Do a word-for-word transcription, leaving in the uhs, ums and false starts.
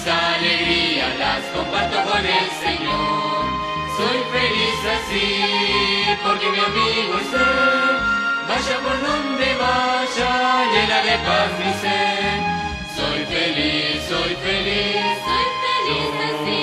mis alegrías las comparto con el Señor. Soy feliz así, porque mi amigo es Él. Vaya por donde vaya, llena de paz mi ser. Soy feliz, soy feliz, Soy feliz así.